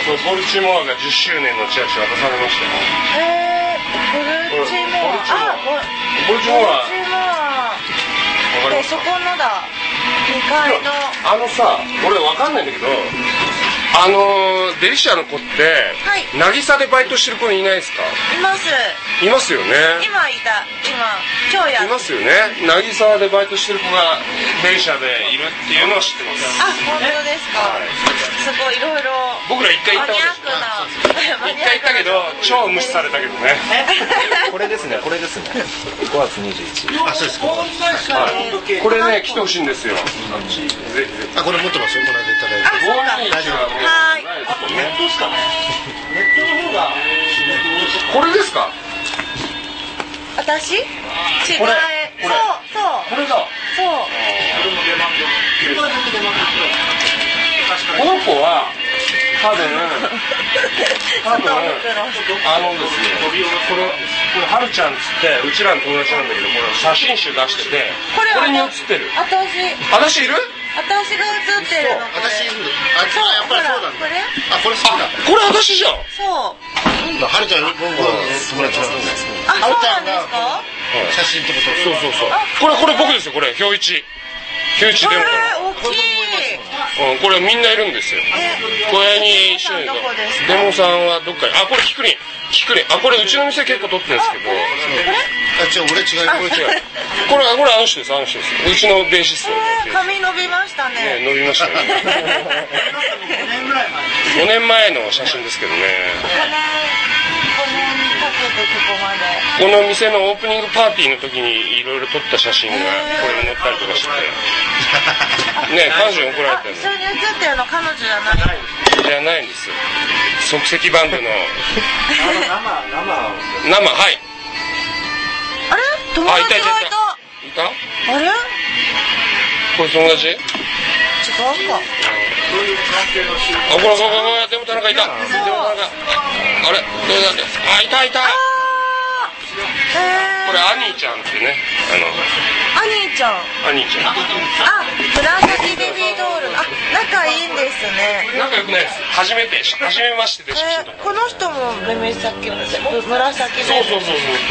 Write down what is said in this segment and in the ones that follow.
ボルチモアが10周年のチラシ渡されましたよ。 ボルチモア。 ボルチモア。 そこのだ。2階の。 さ、俺わかんないんだけど、デリシアの子って、渚でバイトしてる子いないですか？ います。 いますよね。 今日いますよね。渚でバイトしてる子がデリシアでいるっていうのは知ってます。 あ、本当ですか。すごいいろいろ。 僕ら一回行ったけど超無視されたけどね。 これですね。5月21。 あ、そうですか。 これね来てほしいんですよ。 あ、これ持ってますよ。この間いただいて。 大丈夫。 はい。 ネットですかね。ネットの方がこれですか？ 私？違う。 これだ。 そう。 これも出まくる。 この子は多分これはるちゃんっつってうちらの友達なんだけど、これ写真集出してて、これに写ってる。私いる？ 私が写ってるの。 私いる。やっぱりそうなんだ。これ好きだ。 これ私じゃん。 そう。 はるちゃん僕は友達なんです。 あ、そうなんですか？ 写真とかそう。これ僕ですよ。これ表一デモから。 大きい。 これみんないるんですよ。これに一緒に。デモさんはどっかに。あ、これキクリン。これうちの店結構撮ってるんですけど。 俺違う。 これあの人です。うちのベーシスト。 髪伸びましたね。 伸びましたね。5年前の写真ですけどね。この店のオープニングパーティーの時にいろいろ撮った写真がこれに載ったりとかして。ね、彼女に怒られてる。 一緒に写ってるの彼女じゃない。 じゃないんですよ。即席バンドの。 生。 はい。 あれ？友達がいた。あれ？ これ友達？ 違うか。 これでも田中いた。あれ？どれだっけ？あ、いた。これアニーちゃんってね。 アニーちゃん。あ、紫ベビードール。あ、仲いいんですね。 仲良くないです。初めましてで写真撮った。 この人も紫。 そう。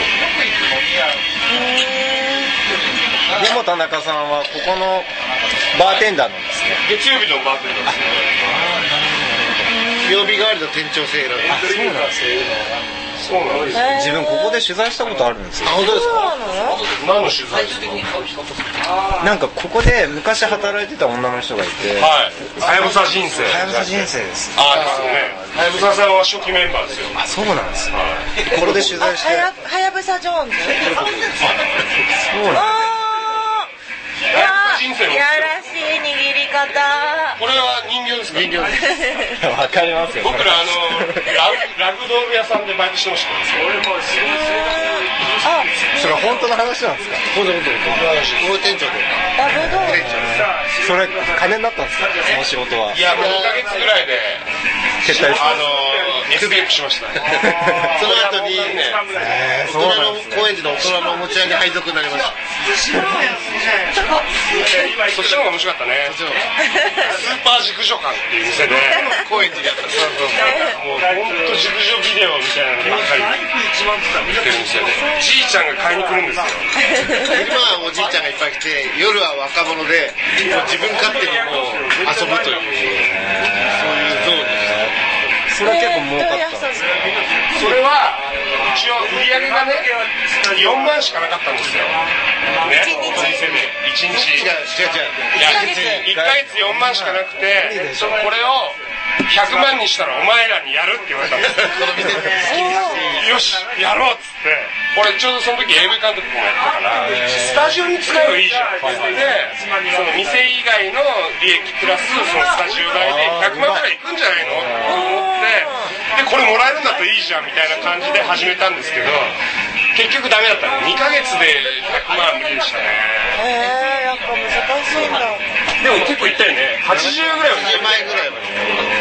でも田中さんはここのバーテンダーなんですね。 月曜日のバーテンダーですね。 曜日代わりの店長制なんです。 そうなんですね。自分ここで取材したことあるんですよ。 本当ですか？ 何の取材ですか？ なんかここで昔働いてた女の人がいて、 はい。はやぶさ人生。 です。 ですよね。はやぶささんは初期メンバーですよ。 あ、そうなんですね。ここで取材して。 はやぶさジョーンズ。 そうなんいやらしい握り方。 これは人形ですか？人形です。 わかりますよ。 僕らラグドール屋さんでバイトしてました。俺もそれ本当の話なんですか？ 本当。大店長で。 ラグドール。 それ金になったんですか？その仕事は。 いや、もう2ヶ月ぐらいで撤退エスケープしましたね。 その後に高円寺の大人のおもちゃ屋に配属になりました。 そっちの方が面白かったね。スーパー熟女館っていう店で高円寺でやった。もう本当熟女ビデオみたいなのばっかり見てる店で、じいちゃんが買いに来るんですよ。 今はおじいちゃんがいっぱい来て、夜は若者で自分勝手にもう遊ぶという、そういうゾーンです。 それは結構儲かったんですか？ それは一応売り上げがね4万しかなかったんですよね。お店で1日。違う。1ヶ月4万しかなくて、これを100万にしたらお前らにやるって言われたんですよ。よしやろうっつって、俺ちょうどその時 AV 監督もやったからスタジオに使えばいいじゃんって言って、その店以外の利益プラスそのスタジオ代で100万くらいいくんじゃないのって思って、でこれもらえるんだといいじゃんみたいな感じで始めたんですけど、結局ダメだったね。2ヶ月で100万無理でしたね。 やっぱ難しいんだ。 でも結構いったよね。80ぐらいは 2万円ぐらいは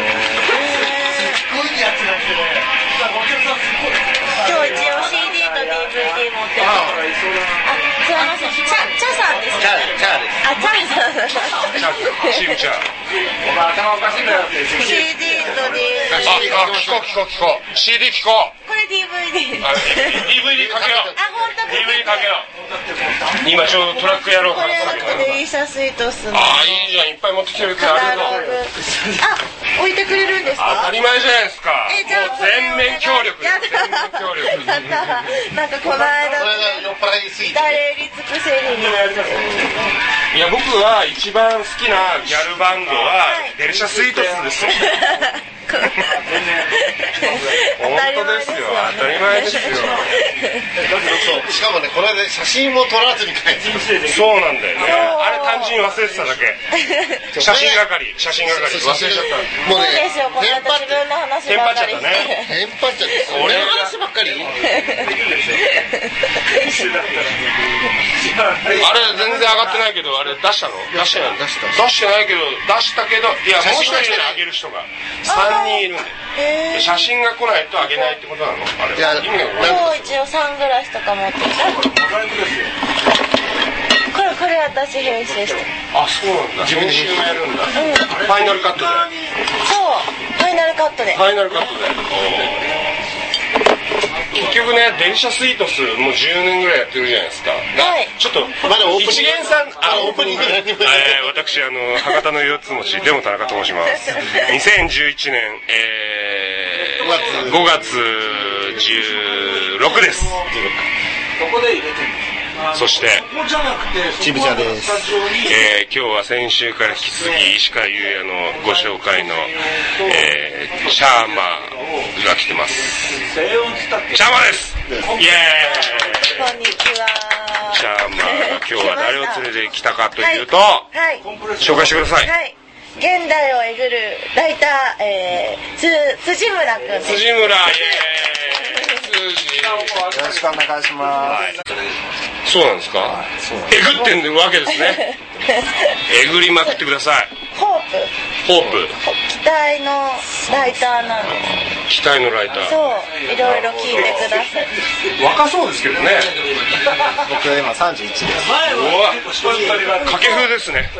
今日一応 CD と DVD 持ってる。すいません。チャさんですか？ チャーです。 あ、チャさん。 チームちゃん。 CD と DVD。 聞こう。CD 聞こう。 これ DVD。 DVD かけよう。 本当 DVD かけよう。今ちょうどトラックやろうかこら。 れデリシャスイートスの。 いいじゃん、いっぱい持ってきてるからありがとう。 置いてくれるんですか？ 当たり前じゃないですか。もう全面協力。 やったなんかこの間酔っ払いすぎて至れり尽くせりになってる。 いや僕は一番好きなギャルバンドはデリシャスイートスですよ。本当ですよ、当たり前ですよ。 しかもね、これで写真も撮らずに帰ってそうなんだよね。あれ単純に忘れてただけ。写真係忘れちゃった。 もうね、 そうですよ、こんな自分の話ばっかりして。 テンパっちゃって、俺の話ばっかり。 あれ全然上がってないけど、あれ出したの？出してないけど、出したけど、いやもう一人あげる人が3人いるんで、写真が来ないとあげないってことなの？あれ。 いや、 今日一応サングラスとか持ってきた。これ私編集して。 あ、そうなんだ。自分で編集もやるんだ。ファイナルカットで。 そう、ファイナルカットで。 結局ね、デリシャスイートスもう10年ぐらいやってるじゃないですか。ちょっとまだオープニング一元さん、 オープニング私博多の四つ星でも田中と申します。2011年5月16です。そしてちびちゃです。 今日は先週から引き続き石川裕也のご紹介の、シャーマーが来てます。シャーマーです。イエーイ。 こんにちは。 シャーマーが今日は誰を連れてきたかというと、紹介してください。 現代をえぐるライター、辻村くん。 辻村、イエーイ。 よろしくお願いします。 そうなんですか？えぐってんわけですね。えぐりまくってください。 ホープ。期待のライターなんです。 期待のライター。 そう、いろいろ聞いてください。 若そうですけどね。 僕は今31です。 掛布ですね。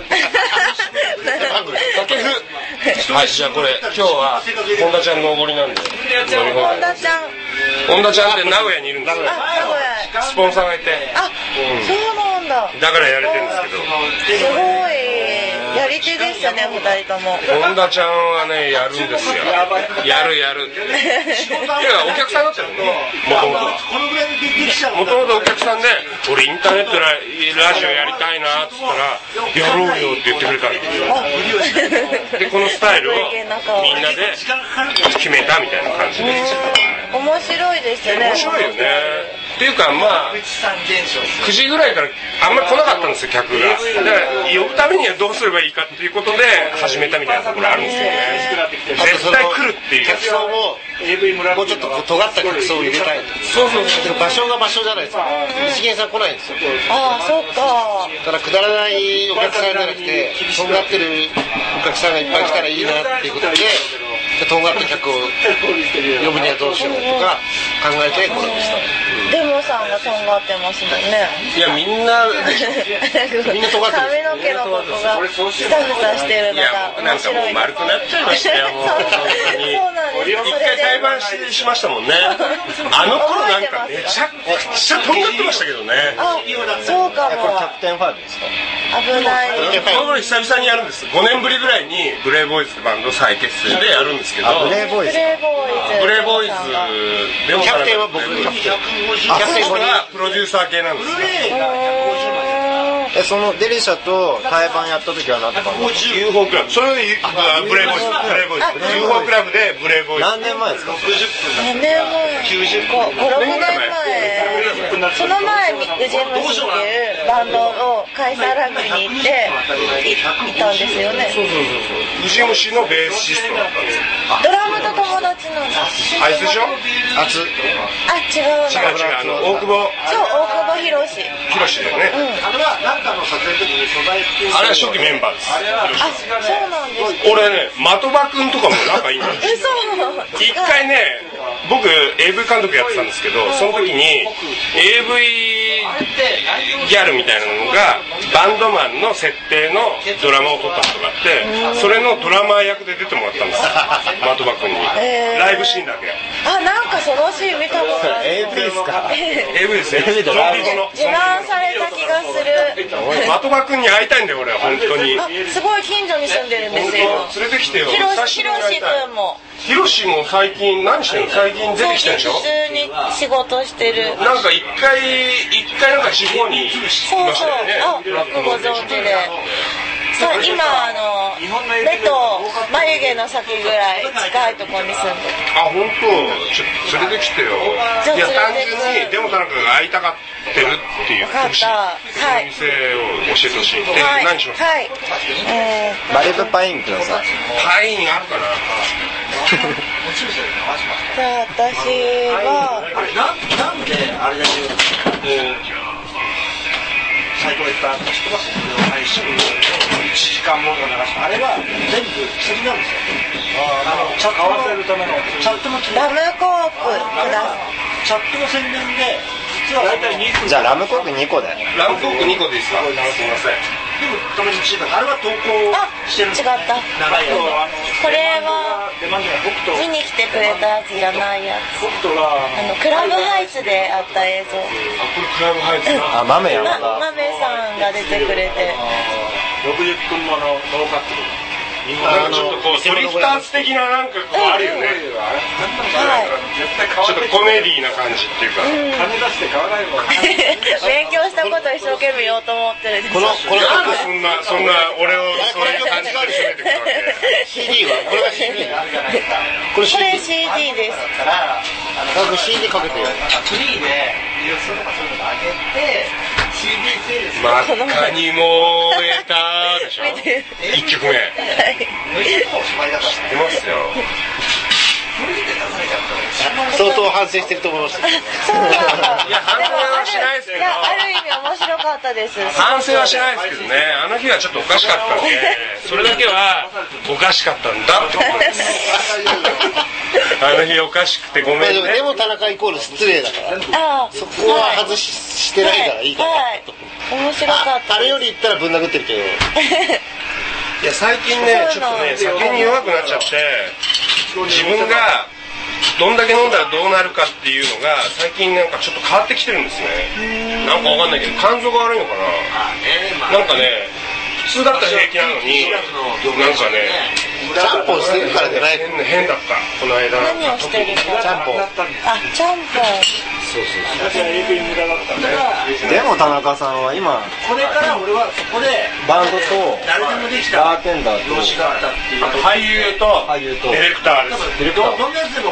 掛布。はい、じゃあこれ今日は本田ちゃんのおごりなんで。 本田ちゃんって名古屋にいるんですよ。 名古屋。 スポンサーがいて。 そうなんだ。 だからやれてるんですけど。 すごいやり手でしたね、2人とも。 本田ちゃんはね、やるんですよ。やる。いや、お客さんだったよね。もともとお客さんで、俺インターネットラジオやりたいなっつったら、やろうよって言ってくれたの。で、このスタイルをみんなで決めたみたいな感じで。 面白いですね。 面白いよね。っていうかまあ9時ぐらいからあんまり来なかったんですよ、客が。だから呼ぶためにはどうすればいいかっていうことで始めたみたいなところあるんですよね。絶対来るっていう客層ももうちょっと尖った客層を入れたい。 そう場所が場所じゃないですか。一元さん来ないんですよ。 ああ、そっか。 だからくだらないお客さんじゃなくてとんがってるお客さんがいっぱい来たらいいなっていうことで、とんがった客を呼ぶにはどうしようとか考えてこれでした。 デモさんがとんがってますもんね。 いや、みんなみんなとんがってる。 髪の毛のことがふさふさしてるのが面白い。 なんかもう丸くなっちゃいましたよ、もう。 そうなんです。 一回対バンしましたもんね。あの頃なんかめちゃくちゃとんがってましたけどね。 あ、そうかこれキも。 ャプテン5ですか？ 危ない。 この頃久々にやるんです。5年ぶりぐらいにブレイボーイズってバンド再結成でやるんですけど、 ブレイボーイズ。 ブレイボーイズでもキャプテンは僕キャプテンはプロデューサー系なんですよ。 そのデリシャと対バンやった時は何てバンド ？UFO クラブ。それでブレイボーイズ。UFO クラブでブレイボーイズ。 何年前ですか？ 何年前？5、6年前。その前にウジムシっていうバンドをカイサーラックに行っていたんですよね。 ウジムシのベーシストだったんですよ。 ドラムと友達なんだ。 あいつでしょ？ あ、違うな。 違う、大久保。 そう、大久保博士。 博士だよね。あれは初期メンバーです。 あ、そうなんです。 俺ね、的場くんとかも仲いいんですよ。一回ね、 僕 AV 監督やってたんですけど、その時に AV ギャルみたいなのがバンドマンの設定のドラマを撮ったことがあって、それのドラマー役で出てもらったんですよ、的場君に。ライブシーンだけ。 あ、なんかそのシーン見たことある。 AV ですか？ AV ですね。ゾンビ語の自慢された気がする。 的場君に会いたいんだよ俺は本当に。 すごい近所に住んでるんですよ。 連れてきてよ。 ひろし君も。 ひろしも最近何してんの？最近出てきてるでしょ？ 普通に仕事してる。 なんか一回なんか地方にいましたよね。 あ、よくご存知で。さあ今目と眉毛の先ぐらい近いところに住んでる。 あ、本当。ちょっと連れてきてよ。いや単純にでも田中が会いたがってるっていう分かった。はい。 お店を教えてほしい。で、何しますか？ はい。 バレブパインください。 パインあるかな？ じゃあ私はなんであれだけサイトで言った知ってます？配信1時間ものが流したあれは全部釣りなんですよ。チャット合わせるためのチャットのラムコークください。 チャットの宣伝で実は大体2個。 じゃあラムコーク2個で。 ラムコーク2個でいいですか？すいません。 でもたまに1時間あれは投稿してる。 違った。 長いやつ。 これは見に来てくれたやつじゃないやつ。クラブハイツであった映像。 これクラブハイツだ。 あ、豆やまめさんが出てくれて。 60分ものノーカット。 なんかちょっとこうソリフターズ的ななんかこうあるよね。ちょっとコメディーな感じっていうか。 金出して買わないもん。 勉強したこと一生懸命言おうと思ってるんです。 なんでそんな俺をそういう感じで締めてくるわけ？ CD はこれが CD これ CD です。 なんか CD かけてよ。 フリーでニュースとかそういうの上げて CD セールス。 真っ赤に燃えたでしょ。1曲目。知ってますよ。 相当反省してると思います。 いや反省はしないですけど。 ある意味面白かったです。 反省はしないですけどね。あの日はちょっとおかしかったんで、それだけはおかしかったんだってことです。あの日おかしくてごめんね。 でも田中イコール失礼だから。そこは外してないからいいかなと。 面白かった。 あれより言ったらぶん殴ってるけど。 いや最近ねちょっとね酒に弱くなっちゃって自分がどんだけ飲んだらどうなるかっていうのが最近なんかちょっと変わってきてるんですね。なんかわかんないけど肝臓が悪いのかな。なんかね普通だったら平気なのになんかねちゃんぽんしてるからじゃない。 変だったこの間。 何をしてるか。 ちゃんぽん。 あ、ちゃんぽん。 そうでも田中さんは今これから俺はそこでバンドと誰でもできたバーテンダーと容姿があったっていう。 あと俳優とディレクターです。 どんなやつでも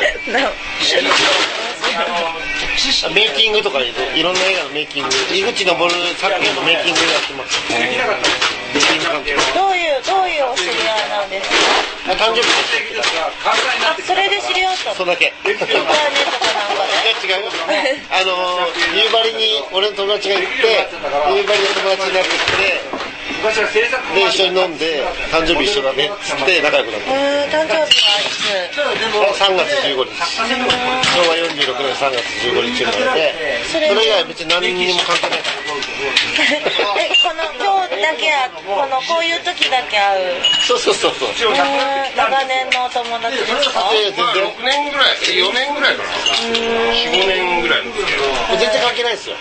メイキングとかいろんな映画のメイキング、井口昇作品のメイキングやってます。 どういうお知り合いなんですか？ 誕生日あ、それで知り合ったの？ そんだけ。 インターネットかなんかで。 違うよ。夕張に俺の友達が行って、夕張の友達になってきて。で一緒に飲んで誕生日一緒だねっつって仲良くなった。 誕生日はいつ ？3月15日。昭和46年3月15日生まれて、それ以外別に何にも関係ない。 この今日だけこういう時だけ会う。 そう。 長年のお友達ですか ？6年ぐらい4年ぐらいかな。4、5年ぐらいですけど全然関係ないですよ。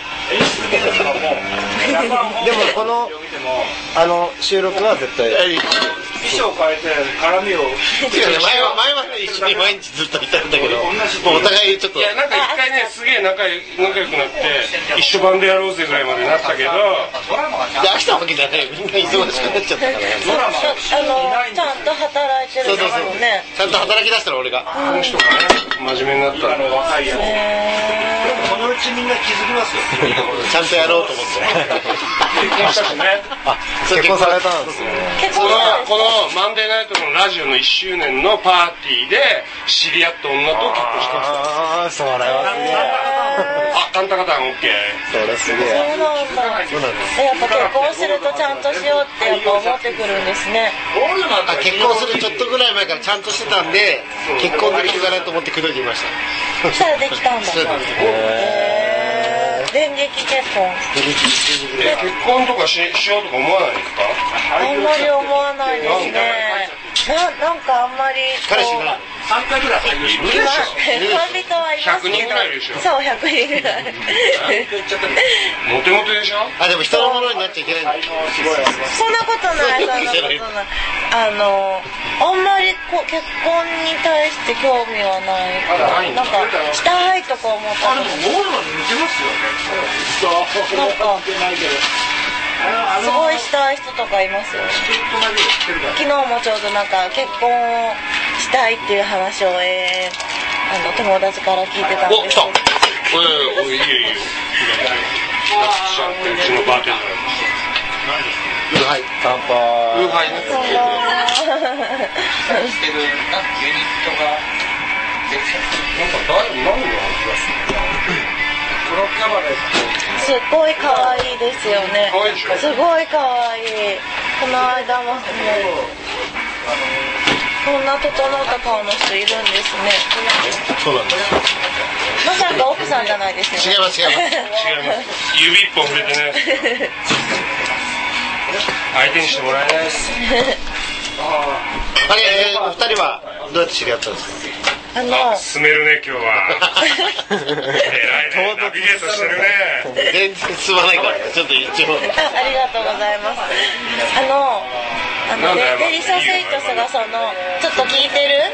でもこの収録は絶対衣装変えて絡みを前は一緒に毎日ずっといたんだけどもうお互いちょっといやなんか一回ねすげえ仲良くなって一緒バンドやろうぜぐらいまでなったけど飽きたわけじゃない。みんな忙しくなっちゃったからちゃんと働いてるんですもんね。 ちゃんと働き出したら俺がこの人がね真面目になったの若いやつ。このうちみんな気づきますよ。 ちゃんとやろうと思って結婚したしね。 結婚されたんですよね。 結婚したんですか？ このマンデーナイトのラジオの1周年のパーティーで知り合った女と結婚してました。 ああ、それはすげえ。 あ、タンタカタン OK。 それすげそうえ。 なんだ。やっぱ結婚するとちゃんとしようってやっぱ思ってくるんですね。 結婚するちょっとぐらい前からちゃんとしてたんで、結婚できるかなと思って口説いてみました。 そしたらできたんだ。 そうなんです。 電撃結婚。 結婚とかしようとか思わないですか？ あんまり思わないですね。なんかあんまり彼氏いない 3回ぐらい入るいるでしょ。 恋人はいますけど。 100人ぐらいいるでしょ。 そう、100人ぐらい。 モテモテでしょ。 あ、でも人のものになっちゃいけないんだ。 そんなことない、そんなことない。あんまり結婚に対して興味はない。なんか、したいとか思ったら。 でもモールマン似てますよね。 なんか、 似てないけど。 すごいしたい人とかいますよ。昨日もちょうどなんか結婚をしたいっていう話を友達から聞いてたんですけど。 お、来た。いいよ。ちゃんってうちのバーテンダー。 ウーハイ。 乾杯。 ウーハイね。 そうすっごい可愛いですよね。 可愛いでしょ。 すごい可愛い。この間もこんな整った顔の人いるんですね。 そうなんです。 まさか奥さんじゃないですよね。 違います。 違います。指一本触れてね。相手にしてもらえないです。 あれ、お二人はどうやって知り合ったんですか？ 進めるね今日は。偉いね。ナビゲートしてるね。 全然進まないからちょっと一応。 ありがとうございます。デリシャセイトスがちょっと聞いてる？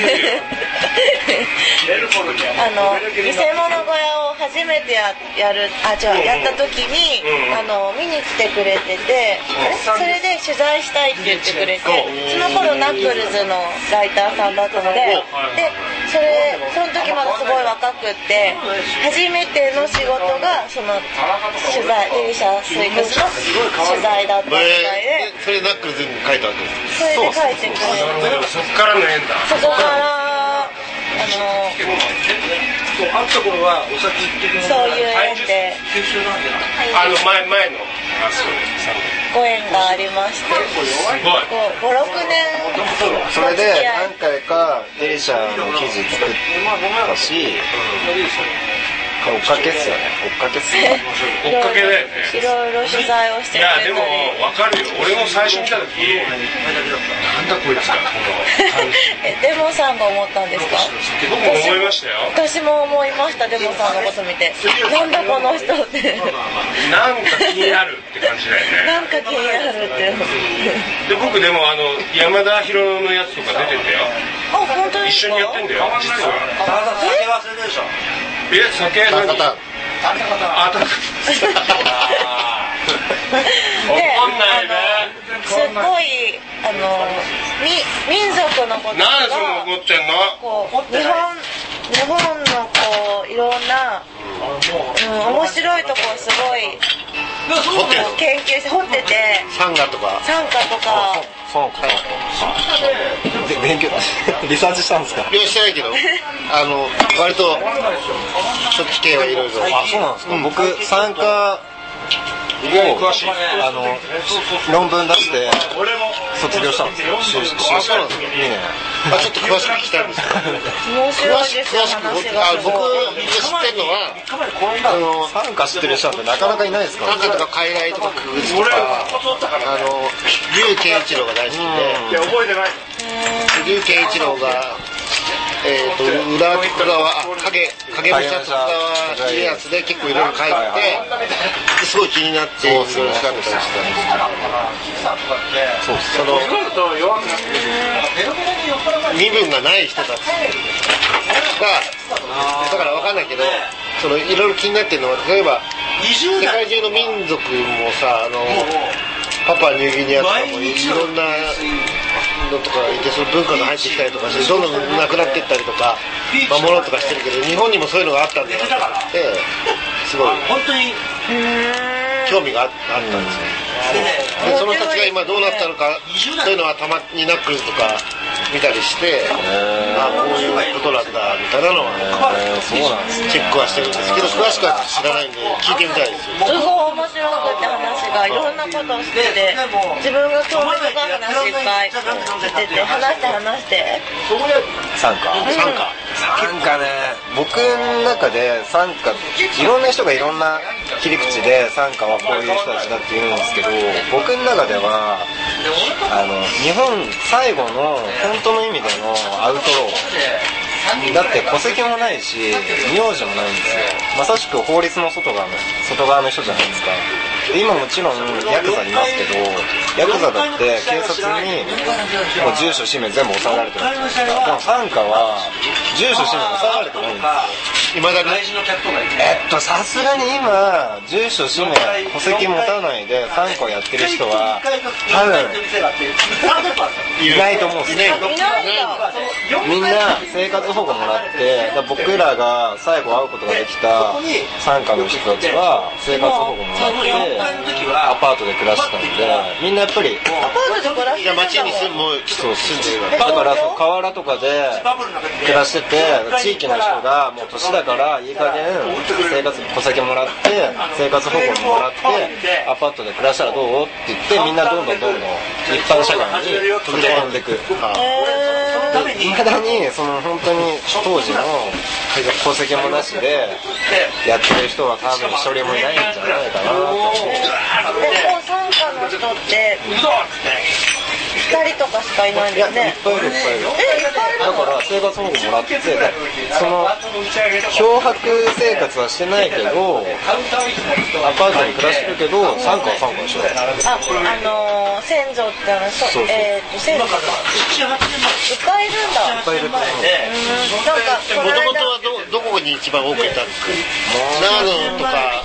見せ物小屋を初めてやった時に、見に来てくれてて、それで取材したいって言ってくれて、その頃ナックルズのライターさんだったので、その時まだすごい若くって初めての仕事がその取材、デリシャスイクスの取材だったみたいで、 それナックルズに書いたわけです。 それで書いてくれて、 そっからの縁だ。 そこから会った頃はお先行ってくれる。 そういう縁で前のご縁がありまして、5、6年。 それで何回かデリシャの記事作ったし、追っかけっすよね。追っかけだよね。 いろいろ取材をしてくれたり。 いやでも分かるよ。俺も最初見た時なんだこいつか。 デモさんが思ったんですか？ 僕も思いましたよ。 私も思いました。デモさんのこと見て、なんだこの人って。 なんか気になるって感じだよね。 なんか気になるって。 で僕でも山田博のやつとか出てんだよ。 あ、本当に？ 一緒にやってんだよ。実は。 酒忘れるでしょ。 酒何？怒んないね。 すごい民族のことが何その怒ってんの？ 日本のいろんな面白いところすごい研究して掘ってて、 サンガとか勉強リサーチしたんですか？ いやしてないけど割とそっち系はいろいろ。 あ、そうなんですか。僕参加詳しい。 論文出して卒業したんですよ。 あ、そうなんですか。ちょっと詳しく聞きたいんですけど。 面白いですよ、話が。 僕が知ってるのは参加してる人ってなかなかいないですから。 サンガとか傀儡とかクグツとか劉健一郎が大好きで。 覚えてない。 劉健一郎が裏徳川影武者徳川家康で結構いろいろ書いてて、すごい気になっていろいろ調べたりしたんですけど、その身分がない人たちがだから分かんないけど、いろいろ気になってるのは、例えば世界中の民族もさ、パパニューギニアとかもいろんなのとかいて、その文化が入ってきたりとかしてどんどんなくなっていったりとか守ろうとかしてるけど、日本にもそういうのがあったんだなってすごい本当に興味があったんですよ。 でその人たちが今どうなったのかそういうのはたまにナックルズとか見たりしてこういうことなんだみたいなのはそうなんですね。 チェックはしてるんですけど詳しくは知らないんで聞いてみたいですよ。 すごい面白くて話がいろんなことをしてて自分が興味深い話いっぱい聞いてて話して参加ね、僕の中で参加いろんな人がいろんな切り口で参加はこういう人たちだって言うんですけど、僕の中では日本最後の本当の意味でのアウトローだって戸籍もないし名字もないんですよ。まさしく法律の外側の人じゃないですか。で今もちろんヤクザいますけどヤクザだって警察にもう住所氏名全部押さえられてるんですよ。でも参加は住所氏名押さえられてないんですよ。 今だにさすがに今住所氏名戸籍持たないで参加をやってる人は多分いないと思うんですね。みんな生活保護もらって僕らが最後会うことができた参加の人たちは生活保護もらってアパートで暮らしてたんでみんなやっぱりアパートで暮らしてるんだ。 街に住んでるだから河原とかで暮らしてて地域の人がもう年だからいい加減戸籍もらって生活保護もらってアパートで暮らしたらどうって言ってみんなどんどん一般社会に飛び込んでいく。いまだにその本当に当時の戸籍もなしでやってる人は多分一人もいないんじゃないかなと思う。 でも参加の人って2人とかしかいないんだよね。 いっぱいいる。だから生活保護もらってその漂白生活はしてないけどアパートに暮らしてるけど参加は参加でしょ。 先祖って先祖かいっぱいいるんだ。 いっぱいいると思う。 もともとはどこに一番多くいたんですか。長野とか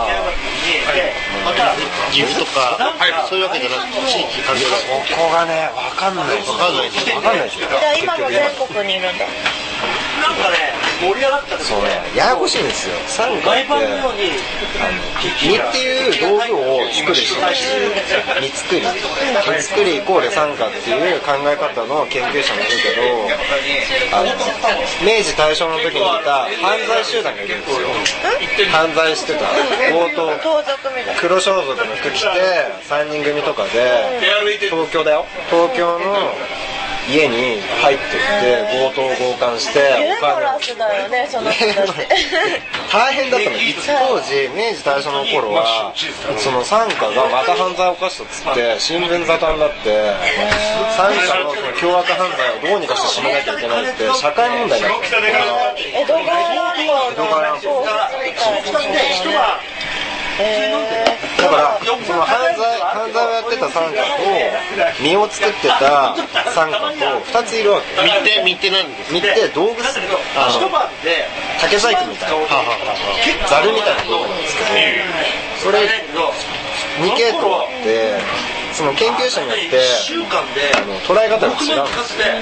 岐阜とかそういうわけじゃなくて地域関係ない。 ここがね分かんないでしょ。 じゃあ今も全国にいるんだ。 なんかね盛り上がったそうねややこしいんですよ。参加って身っていう道具を作る人たち身作りイコール参加っていう考え方の研究者もいるけど明治大正の時にいた犯罪集団がいるんですよ。犯罪してた強盗黒装束の服着て3人組とかで東京の家に入ってって強盗強姦してユーモラスだよねその人たち。 大変だったの。当時明治大正の頃はその参加がまた犯罪を犯したっつって新聞沙汰になって参加のその凶悪犯罪をどうにかして締めなきゃいけないって社会問題になってた。 江戸川乱歩の小説みたいな人がだからその犯罪をやってた参加と身を作ってた参加と2ついるわけ。 身って何ですか。 身って道具っすよ。竹細工みたいなザルみたいな道具なんですけどそれ2系統あってその研究者によって捉え方が違うんですよ。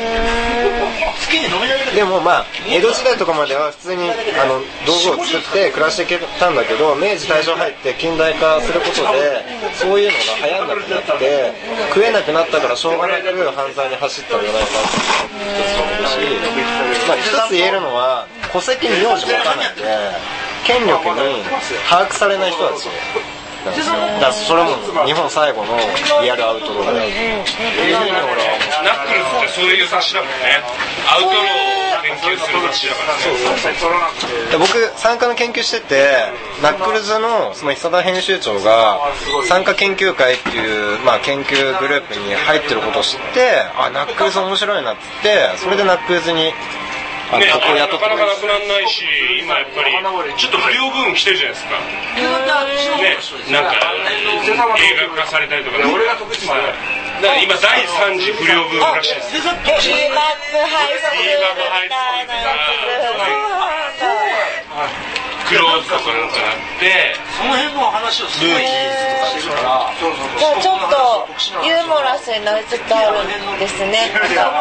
でもまあ江戸時代とかまでは普通に道具を作って暮らしていけたんだけど明治大正入って近代化することでそういうのが流行んなくなって食えなくなったからしょうがなく犯罪に走ったんじゃないかっていうし、まあ一つ言えるのは戸籍名字持たないで権力に把握されない人たちだからそれも日本最後のリアルアウトローだよっていうふうに俺はナックルズってそういう雑誌だもんね。アウトローを研究する雑誌だからね。 僕参加の研究しててナックルズのその久田編集長が参加研究会っていう、まあ、研究グループに入ってることを知ってナックルズ面白いなっつってそれでナックルズになかなかなくならないし今やっぱりちょっと不良ブーム来てるじゃないですか。なんか映画化されたりとか俺が得意ですから今第3次不良ブームらしいです。 ビーバップハイスクールみたいなやつ。 クローズとかなんかなってその辺の話をするじゃあちょっとユーモラスになりつつあるんですね。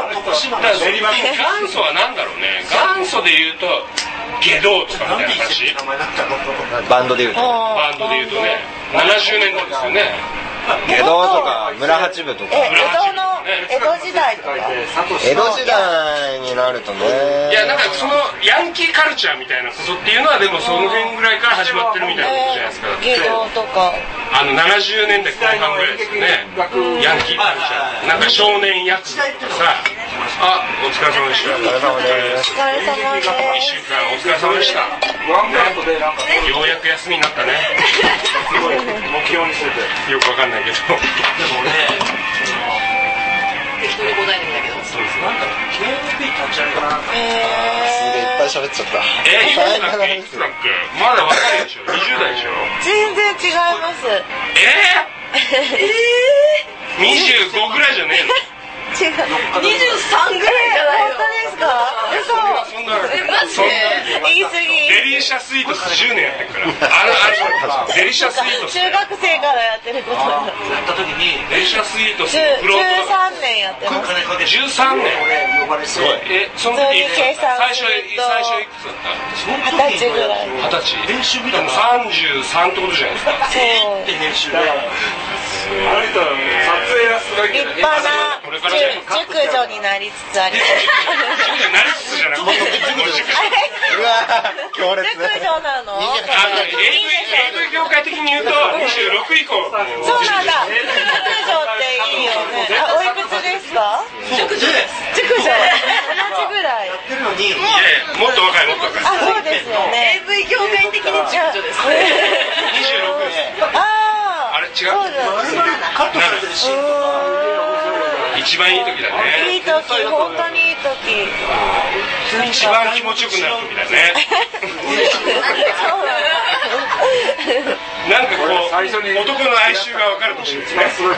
元祖は何だろうね。元祖で言うとゲドウとかみたいな話。 バンドで言うとね70年代ですよね。 江戸とか村八部とか。 江戸時代とか。 江戸時代になるとね。 いやなんかそのヤンキーカルチャーみたいなことっていうのはでもその辺ぐらいから始まってるみたいなことじゃないですか。 芸能とか。 70年代後半ぐらいですよね。ヤンキーカルチャー。なんか少年ヤクザとかさ。あ、お疲れ様でした。 お疲れ様です。 1週間お疲れ様でした。ようやく休みになったね。 目標にするとよくわかんないけど。でもね、 適当に答えてみたけど。 そうです。なんだろう、KNP 立ち上げかな。 すげえいっぱい喋っちゃった。 いくつだっけまだ若いでしょ ?20 代でしょ全然違います。 25ぐらいじゃねえの違う。23ぐらいじゃないの。本当ですか？ そんな言い過ぎ。 デリシャスイートス10年やってるからデリシャスイートス中学生からやってることやった時にデリシャスイートスフロート 13年やってます。 13年呼ばれてすごいその時最初いくつだった 20歳ぐらい。 20歳練習見たの33ってことじゃないですかそう練習であの人撮影はすごい立派な熟女になりつつあります。 なりつつじゃなくてうわ強烈ね。 熟女なの AV 業界的に言うと26以降そうなんだ。熟女っていいよね。おいくつですか？熟女同じぐらい。 やってるのにもっと若いもっと若いそうですよね。 AV 業界的に熟女です。 26ですあれ違うカットされてるシーンとか一番いい時だねいい時、本当にいい時。 一番気持ちよくなる時だねなんかこう男の哀愁が分かる年ですねそう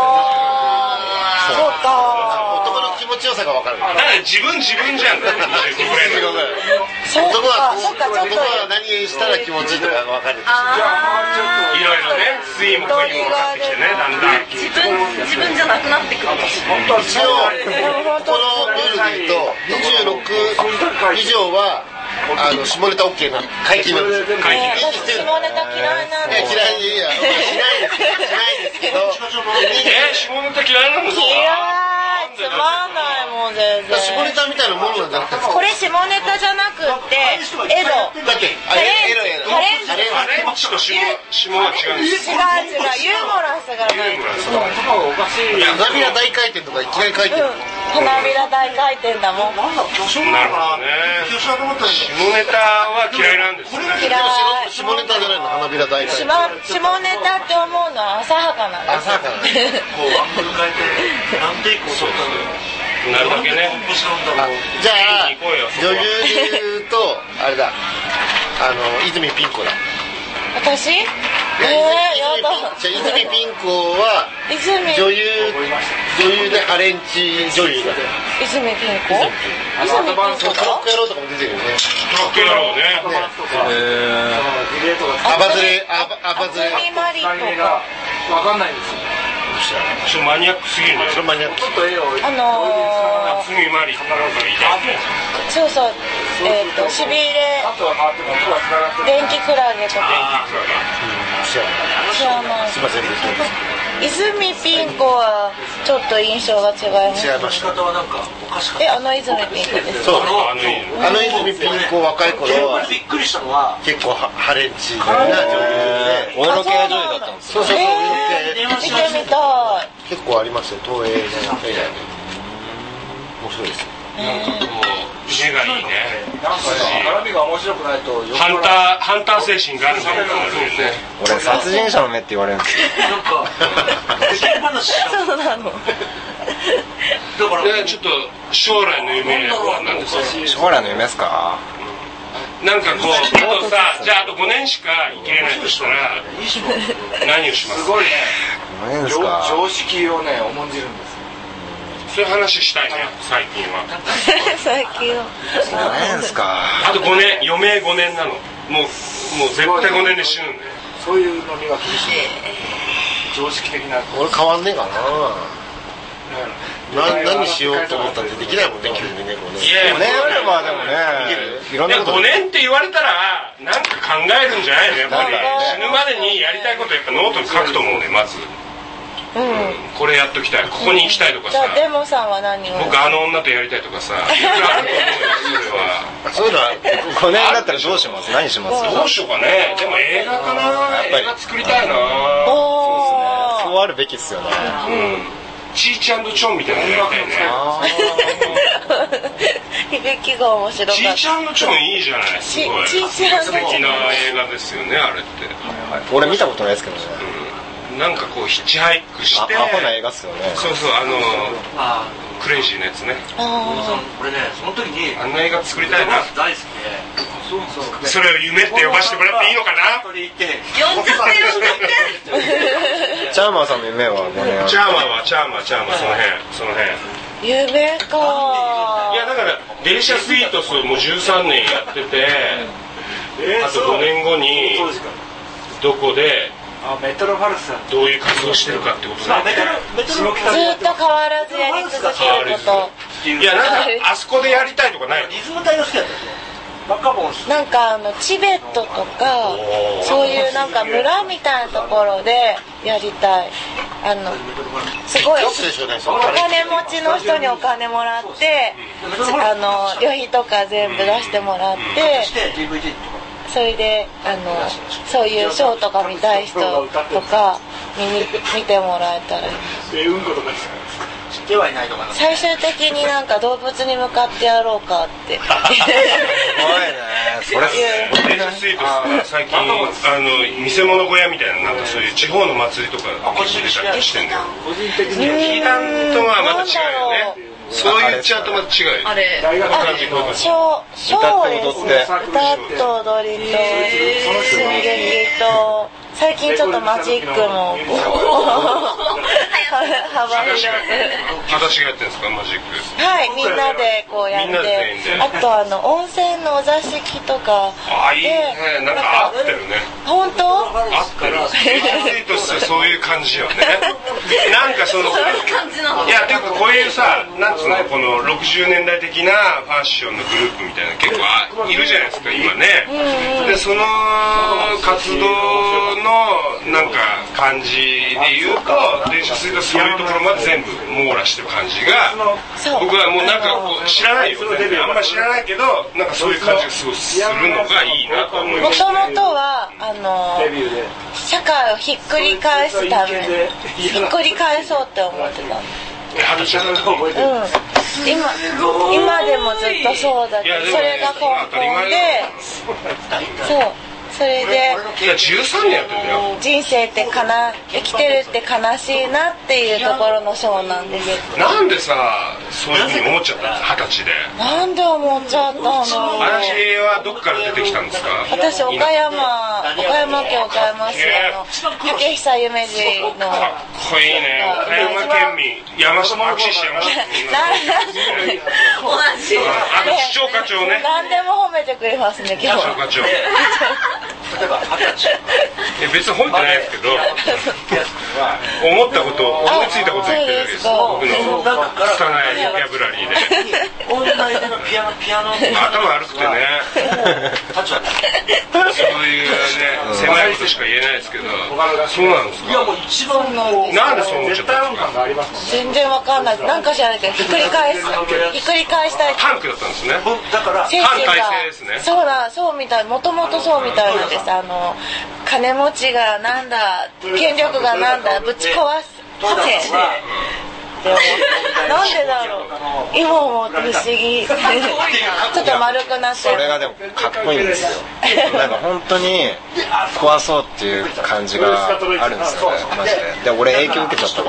か。 男の気持ちよさが分かる。 だから自分じゃんだって25ぐらいの男はそっか、ちょっと男は何したら気持ちいいとか分かる。 いろいろね酸いも恋も分かってきてねだんだん自分じゃなくなってくる。 一応このルールで言うと26以上は下ネタ OK な解禁なんですよ。 下ネタ嫌いなんで。 嫌いにしないですけど下ネタ嫌いなの嫌い。つまんないもん全然。 下ネタみたいなものなんじゃなくてこれ下ネタじゃなくってエロ。 だってエロハレンチ。 ハレンチと下は違うんです違うユーモラスがない。 花びら大回転とかいきなり書いてる。 花びら大回転だもん。 なるほどね下ネタは嫌いなんですね嫌い。 下ネタじゃないの花びら大回転。 下ネタって思うのは浅はかなんです。 浅はかなこうアングル変えて何テイクを撮ったなるだけねじゃあ女優で言うとあれだ泉ピン子だ。 私？やだ。 泉ピン子は女優でハレンチ女優だ。 泉ピン子？泉ピン子トラック野郎とかも出てるよね。 トラック野郎ねアバズレマリとかわかんないんですよ。 ちょっとマニアックすぎるねそれマニアック。 ちょっと絵をすぐマリとかなんかいてそうしびれあとは回っても音がつながってる。 電気クラゲとか知らない。 すいません泉ピン子はちょっと印象が違います。 違いました。 方はなんかおかしかった。 泉ピン子です。 そう泉ピン子若い頃はびっくりしたのは結構ハレンチな女優でお色気女優だったんですそう見てみたい。 結構ありますよ東映の映画で面白いです。 なんかこう目がいいねなんか絡みが面白くないとハンター精神があるんだよね俺殺人者の目って言われるんですよ。 なんか話そうなの。 だからちょっと将来の夢は何ですか将来の夢ですか？ なんかこうあとさじゃああと5年しか生きれないとしたら何をしますすごいね何ですか？ 常識をね重んじるんです。 そういう話したいね最近は最近は何ですか？ あと5年余命5年なのもう絶対5年で死ぬんだよそういうのには厳しい常識的な俺変わんねえかな。何しようと思ったってできないもんね急にね。 いや 5年あればでもねいろんなこと 5年って言われたらなんか考えるんじゃないのやっぱり死ぬまでにやりたいことやっぱノートに書くと思うねまずこれやっときたい、ここに行きたいとかさ。 デモさんは何を？ 僕あの女とやりたいとかさ、いろいろあると思うよ。それはそういうのは5年だったらどうします？何します？ どうしようかね。でも映画かな。映画作りたいな。 そうあるべきっすよね。 チーチ&チョンみたいなのやりたいね。 響きが面白かった。 チーチ&チョンいいじゃない。すごい素敵な映画ですよね、あれって。 俺見たことないですけどね。 なんかこうヒッチハイクしてアホな映画っすよね。 そうそう、クレイジーなやつね。 これね、その時にあんな映画作りたいな。 大好きで、 それを夢って呼ばせてもらっていいのかな。 呼んじゃって。 チャーマーさんの夢はチャーマー、その辺。 夢か。 いやだからデリシャスイートスをもう13年やってて、あと5年後にどこでメトロファルスどういう活動してるかってことね。 ずっと変わらずやり続けること。 いやなんかあそこでやりたいとかないの？ リズム隊が好きだったんですよ。バカボンス。 なんかチベットとかそういうなんか村みたいなところでやりたい。すごいお金持ちの人にお金もらって旅費とか全部出してもらって、それでそういうショーとか見たい人とか見てもらえたらいい。 知ってはいないとか。 最終的になんか動物に向かってやろうかって。 すごいね。それデリシャスイートス最近見せ物小屋みたいななんかそういう地方の祭りとか出たりしてんだよ。劇団とはまた違うよね。そう言っちゃうとまた違うよ。 あれショー歌と踊りと寸劇と最近ちょっとマジックも幅広く。 私がやってるんですか、マジック？ はい、みんなでこうやって、あと温泉のお座敷とかいいね。なんか合ってるね。 本当？ 合ってる。デリシャスイートスはそういう感じよね。なんかいやていうかこういうさ、なんつうの、この60年代的なファッションのグループみたいな結構いるじゃないですか今ね。でその活動のなんか感じで言うとデリシャスイートスそういうところまで全部網羅してる感じが僕はもうなんかこう知らないよ、あんまり知らないけどなんかそういう感じがすごいするのがいいなと思いました。 もともとは社会をひっくり返すためひっくり返そうって思ってたんです。今でもずっとそうだけど、それが根本で、そうそれで 13年やってんだよ。 人生って生きてるって悲しいなっていうところのショーなんです。 なんでさそういうふうに思っちゃったんですか、20歳で。 なんで思っちゃったの？ 私はどっから出てきたんですか？ 私岡山県岡山市竹久夢二のかっこいいね。岡山県民握手して山下同じ。 市長課長ね。 何でも褒めてくれますね今日。 市長課長。例えば別に褒めてないですけど思ったこと思いついたこと言ってるだけです。僕の拙いボキャブラリーで頭悪くてねそういうね狭いことしか言えないですけど。そうなんですか？いやもう一番なんでそう思っちゃったんですか？ 全然わかんない。なんか知らないけどひっくり返したい。 パンクだったんですね。 だから反体制ですね。 そうみたい、もともとそうみたいなんです。金持ちがなんだ、権力がなんだ、ぶち壊すなんでだろう。今思って不思議。ちょっと丸くなって。 それがでもかっこいいんですよ。なんか本当に壊そうっていう感じがあるんですよね、マジで。で俺影響受けちゃったから。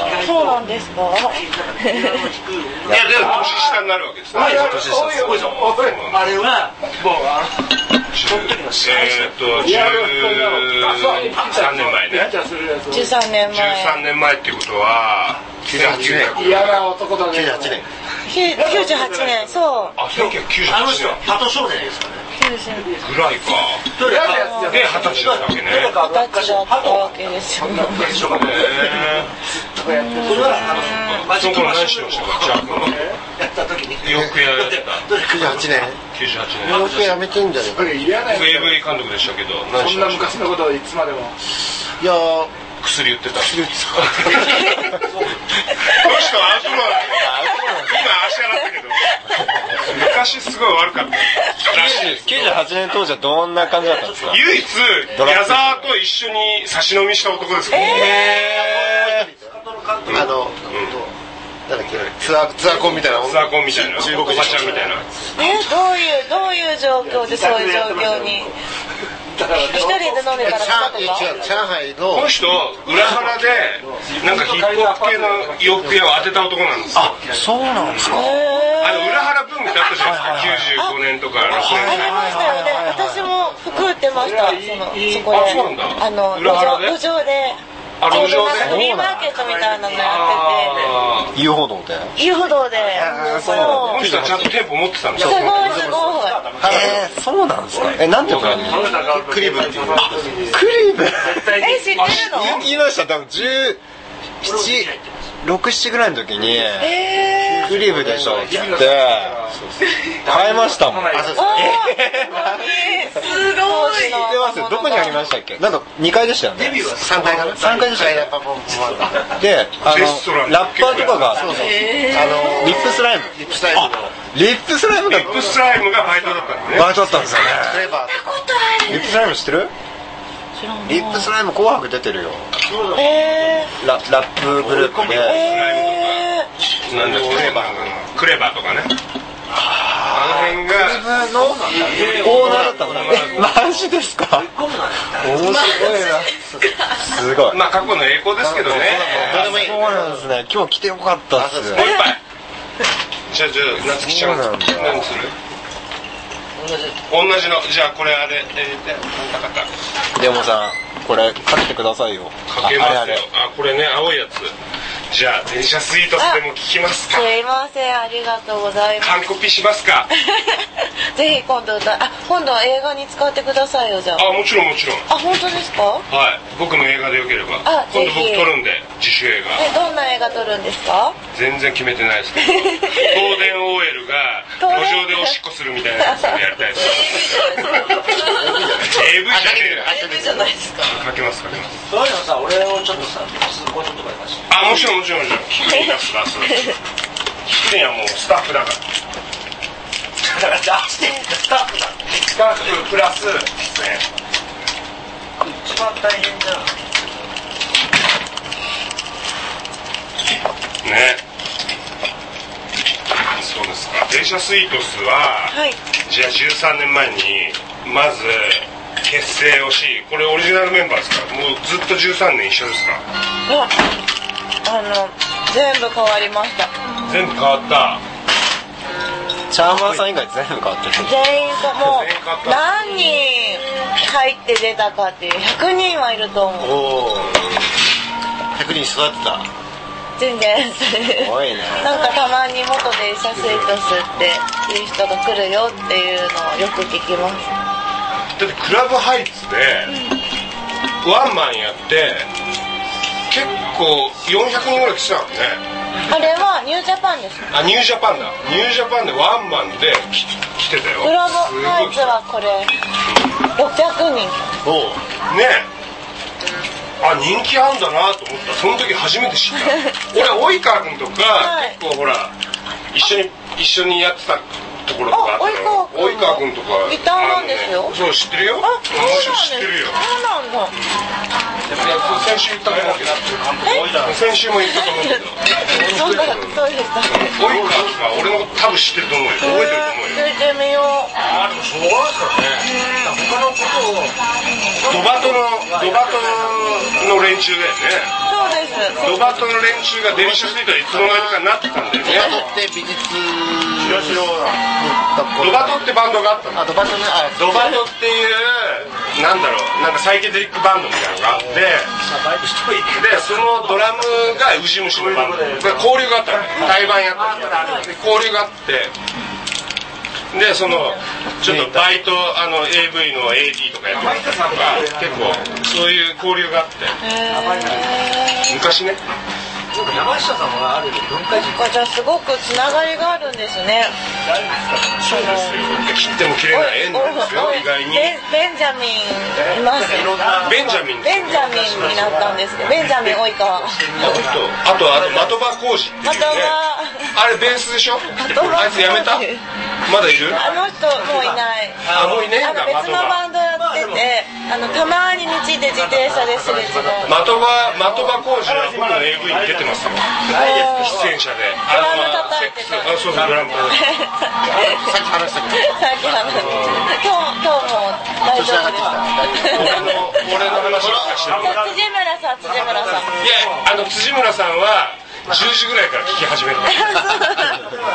そうなんですか？ いやでも年下になるわけですね。 年下です。 あれはもう 13年前ね。 13 年前っていうことは98年。 嫌な男だね。 98年、そう。 あ、1998年。 ハト少年ですかね。 ぐらいか。で、20歳だったわけね。 20歳だったわけですよ。 これはそこ何してましたか、チャー君は。 やった時によくやった 98年よくやめてんじゃねえか。 AV 監督でしたけど、 そんな昔のことをいつまでも。 いや薬売ってた。薬売ってた。この人アウトローだね。今足洗ったけど昔すごい悪かったらしいです。 98年当時はどんな感じだったんですか？ 唯一矢沢と一緒に差し飲みした男ですから。 なんだっけ、ツアーコンみたいな。 ツアーコンみたいな。中国おばちゃんみたいな。 どういう状況でそういう状況に一人で飲んでたらとか？ 上海のこの人裏腹でなんかヒップホップ系の洋服屋を当てた男なんですよ。 あ、そうなんですか。 裏腹ブームってあったじゃないですか。95年とか6年。 ありましたよね。私も服売ってました。そこで。 あ、そうなんだ。 路上で。 路上でフリーマーケットみたいなのやってて。 遊歩道で。 そう。 この人はちゃんと店舗持ってたんですよ。 すごい。 そうなんですか。なんていうの？ クリブっていう。 クリブ。 知ってるの？ 言いました。多分6、7ぐらいの時にクリブでしょって言って買いましたもん。 すごい。 どこにありましたっけ？なんか2階でしたよね。 3階かな。 3階でしたよね。で、ラッパーとかがリップスライム。リップスライムがバイトだったんですね。 バイトだったんですよね。リップスライム知ってる？リップスライム紅白出てるよ。ラップグループで。 なんだクレバーとかね。あの辺がのオーナーだったのかな。マジですか？面白いな。すごい。 まあ過去の栄光ですけどね。 そうなんですね。今日来てよかったっす。 もう一杯。じゃあ夏希ちゃん何する？同じの。じゃあこれあれ入れて。 でもさ、これかけてくださいよ。 かけますよ。これね、青いやつ。じゃあ電車スイートスでも聞きますか？ すいません、ありがとうございます。 完コピしますか？ ぜひ今度映画に使ってくださいよ。じゃあ。 もちろん。 本当ですか？ はい。僕の映画でよければ。今度僕撮るんで、自主映画。 どんな映画撮るんですか？ 全然決めてないですけど、東電 OL が路上でおしっこするみたいなやつをやりたいです。AV じゃないですか。かけます。 そういうのさ、俺をちょっとさ、通行人とかで出して。 もちろん。出す。一人はもうスタッフだから。だから出してスタッフだ。スタッフプラスね。 一番大変じゃん。 ね。そうですか。電車スイートスは、じゃあ13年前にまず結成をし、これオリジナルメンバーですか？もうずっと13年一緒ですか？ 全部変わりました。 全部変わった。 チャーマンさん以外全部変わってる。 全員ともう何人入って出たかっていう100人はいると思う。 100人育ってた。 全然すごいね。 なんかたまに元電車スイートスっていう人が来るよっていうのをよく聞きます。 だってクラブハイツでワンマンやって結構400人ぐらい来てたのね。 あれはニュージャパンです。 ニュージャパンだ。ニュージャパンでワンマンで来てたよ。 クラブハイツはこれ600人。 ねえ。人気あんだなと思った。その時初めて知った。俺及川君とか、結構ほら一緒にやってたところとかあったよ。及川君とかギターなんですよ。 そう知ってるよ。知ってるよ。 そうなんだ。 先週言ったと思うけど。先週も言ったと思うけど。 そうでした。 及川君は俺の多分知ってると思うよ。覚えてると思うよ。 聞いてみよう。 でもそうですからね。他のことをドバトの連中だよね。 そうです。 ドバトの連中がデリシャスイートでいつの間にかなってたんだよね。 ドバトって美術ドバトってバンドがあったの。 ドバトっていうなんかサイケデリックバンドみたいなのがあって、でそのドラムがウジ虫のバンドで交流があったの。対バンやったの。交流があって。でそのちょっとバイトAV の AD とかやってたりとか結構そういう交流があって昔ね山下さんもある文化人じゃあすごくつながりがあるんですね。 そうですよ。切っても切れない縁なんですよ、意外に。 ベンジャミンいます。 ベンジャミンになったんですけど、ベンジャミン及川。 あと的場浩司っていうね。あれベースでしょ。あいつやめた？まだいる？ あの人もういない。 もういないんだ。 別のバンドやってて、たまに道で自転車ですれ違う。 的場浩司は僕の AV に出てますよ。出演者で。 ドラム叩いてた。 そうドラム。 さっき話したけど。 今日も大丈夫です。 俺の話をしてる。 辻村さん。 いや、辻村さんは10時ぐらいから聞き始める。